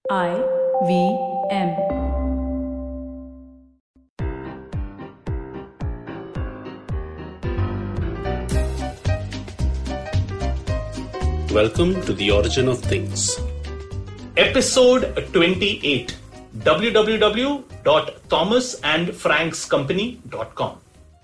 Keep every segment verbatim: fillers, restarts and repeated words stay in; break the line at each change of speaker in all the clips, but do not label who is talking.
I V M.
Welcome to The Origin of Things. Episode twenty-eight, w w w dot thomas and franks company dot com.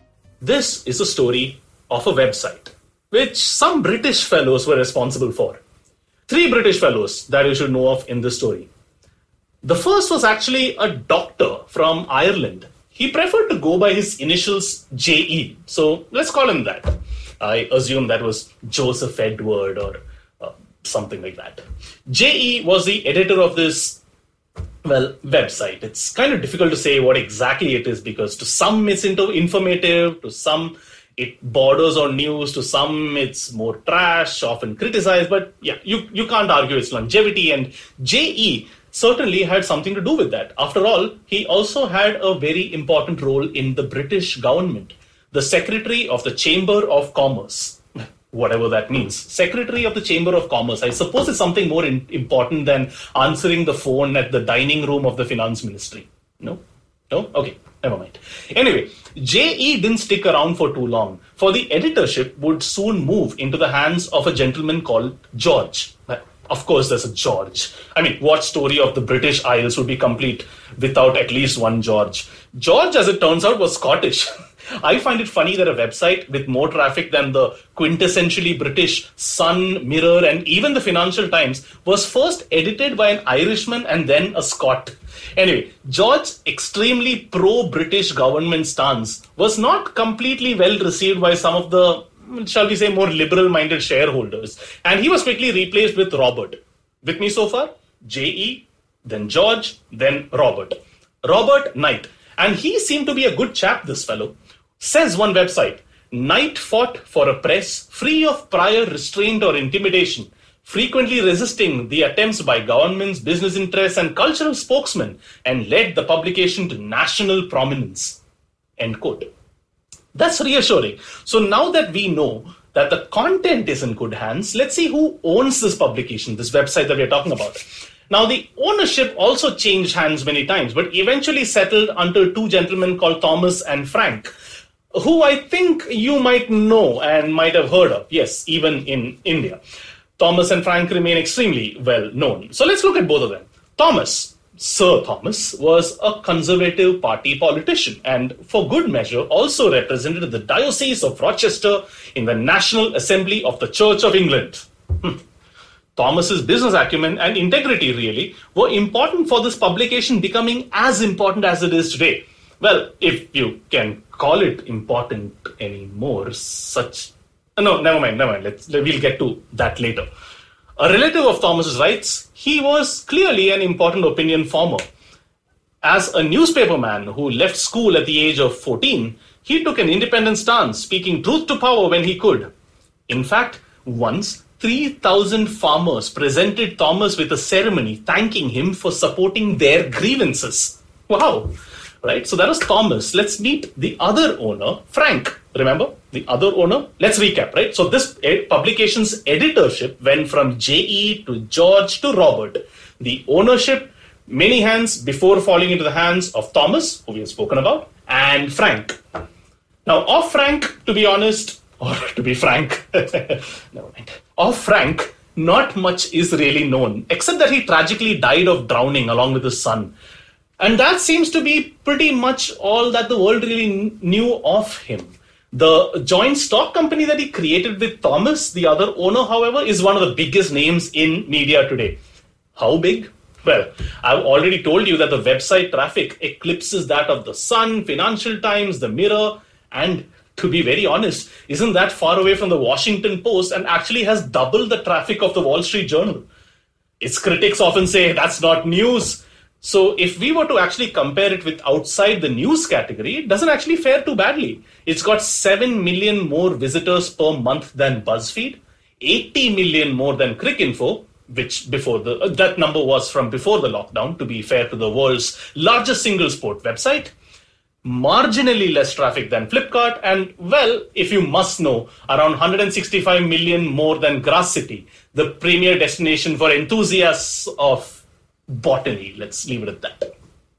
This is a story of a website, which some British fellows were responsible for. Three British fellows that you should know of in this story. The first was actually a doctor from Ireland. He preferred to go by his initials J E, so let's call him that. I assume that was Joseph Edward or uh, something like that. J E was the editor of this, well, website. It's kind of difficult to say what exactly it is because to some it's into informative, to some it borders on news, to some it's more trash, often criticized, but yeah, you, you can't argue its longevity, and J E certainly had something to do with that. After all, he also had a very important role in the British government, the Secretary of the Chamber of Commerce, whatever that means. Secretary of the Chamber of Commerce, I suppose it's something more in, important than answering the phone at the dining room of the Finance Ministry. No? No? Okay. Never mind. Anyway, J E didn't stick around for too long, for the editorship would soon move into the hands of a gentleman called George. Of course, there's a George. I mean, what story of the British Isles would be complete without at least one George? George, as it turns out, was Scottish. I find it funny that a website with more traffic than the quintessentially British Sun, Mirror, and even the Financial Times was first edited by an Irishman and then a Scot. Anyway, George's extremely pro-British government stance was not completely well received by some of the, shall we say, more liberal-minded shareholders. And he was quickly replaced with Robert. With me so far? J E, then George, then Robert. Robert Knight. And he seemed to be a good chap, this fellow. Says one website, Knight fought for a press free of prior restraint or intimidation, frequently resisting the attempts by governments, business interests, and cultural spokesmen, and led the publication to national prominence. End quote. That's reassuring. So now that we know that the content is in good hands, let's see who owns this publication, this website that we're talking about. Now, the ownership also changed hands many times, but eventually settled under two gentlemen called Thomas and Frank, who I think you might know and might have heard of. Yes, even in India. Thomas and Frank remain extremely well known. So let's look at both of them. Thomas, Sir Thomas, was a Conservative Party politician and, for good measure, also represented the Diocese of Rochester in the National Assembly of the Church of England. Hmm. Thomas's business acumen and integrity, really, were important for this publication becoming as important as it is today. Well, if you can call it important anymore, such... No, never mind, never mind. Let's, we'll get to that later. A relative of Thomas's writes, he was clearly an important opinion former. As a newspaperman who left school at the age of fourteen, he took an independent stance, speaking truth to power when he could. In fact, once, three thousand farmers presented Thomas with a ceremony thanking him for supporting their grievances. Wow. Right? So that was Thomas. Let's meet the other owner, Frank. Remember? The other owner? Let's recap, right? So this ed- publication's editorship went from J E to George to Robert. The ownership, many hands before falling into the hands of Thomas, who we have spoken about, and Frank. Now, of Frank, to be honest, or to be frank, never mind. Of Frank, not much is really known, except that he tragically died of drowning along with his son. And that seems to be pretty much all that the world really knew of him. The joint stock company that he created with Thomas, the other owner, however, is one of the biggest names in media today. How big? Well, I've already told you that the website traffic eclipses that of the Sun, Financial Times, the Mirror, and to be very honest, isn't that far away from the Washington Post and actually has doubled the traffic of the Wall Street Journal. Its critics often say that's not news. So if we were to actually compare it with outside the news category, it doesn't actually fare too badly. It's got seven million more visitors per month than BuzzFeed, eighty million more than Cricinfo, which before the uh, that number was from before the lockdown, to be fair to the world's largest single sport website, marginally less traffic than Flipkart, and, well, if you must know, around one hundred sixty-five million more than GrassCity, the premier destination for enthusiasts of botany. Let's leave it at that.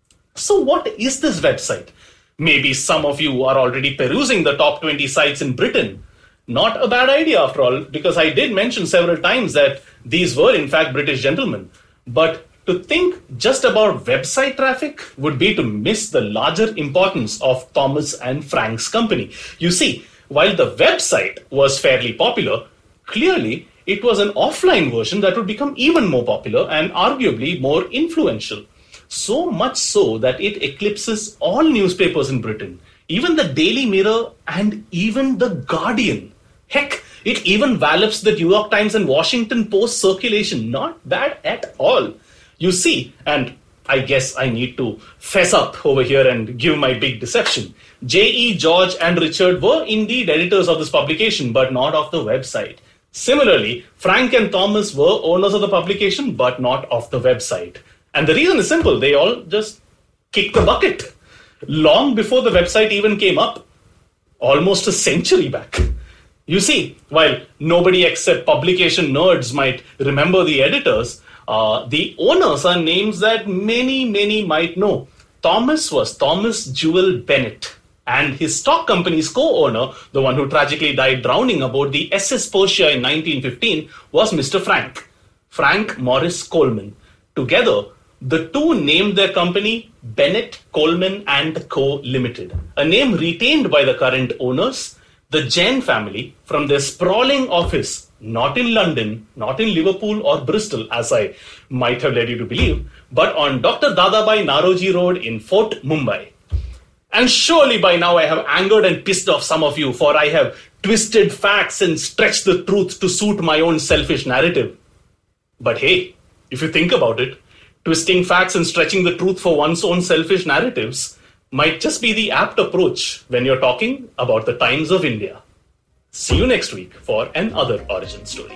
So what is this website? Maybe some of you are already perusing the top twenty sites in Britain. Not a bad idea after all, because I did mention several times that these were in fact British gentlemen. But to think just about website traffic would be to miss the larger importance of Thomas and Frank's company. You see, while the website was fairly popular, clearly it was an offline version that would become even more popular and arguably more influential. So much so that it eclipses all newspapers in Britain, even the Daily Mirror and even the Guardian. Heck, it even wallops the New York Times and Washington Post circulation. Not bad at all. You see, and I guess I need to fess up over here and give my big deception. J E, George and Richard were indeed editors of this publication, but not of the website. Similarly, Frank and Thomas were owners of the publication, but not of the website. And the reason is simple. They all just kicked the bucket. Long before the website even came up. Almost a century back. You see, while nobody except publication nerds might remember the editors, uh, the owners are names that many, many might know. Thomas was Thomas Jewel Bennett. And his stock company's co-owner, the one who tragically died drowning aboard the S S Persia in nineteen fifteen, was Mister Frank. Frank Morris Coleman. Together, the two named their company Bennett, Coleman and Co. Limited, a name retained by the current owners, the Jain family, from their sprawling office, not in London, not in Liverpool or Bristol, as I might have led you to believe, but on Doctor Dadabhai Naroji Road in Fort Mumbai. And surely by now I have angered and pissed off some of you, for I have twisted facts and stretched the truth to suit my own selfish narrative. But hey, if you think about it, twisting facts and stretching the truth for one's own selfish narratives might just be the apt approach when you're talking about the Times of India. See you next week for another origin story.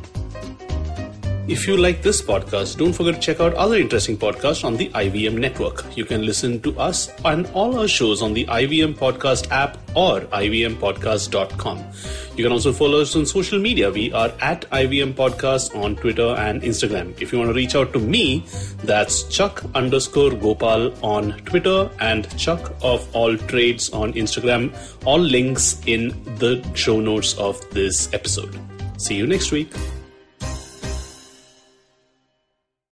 If you like this podcast, don't forget to check out other interesting podcasts on the I V M network. You can listen to us and all our shows on the I V M Podcast app or I V M podcast dot com. You can also follow us on social media. We are at I V M Podcast on Twitter and Instagram. If you want to reach out to me, that's Chuck underscore Gopal on Twitter and Chuck of All Trades on Instagram. All links in the show notes of this episode. See you next week.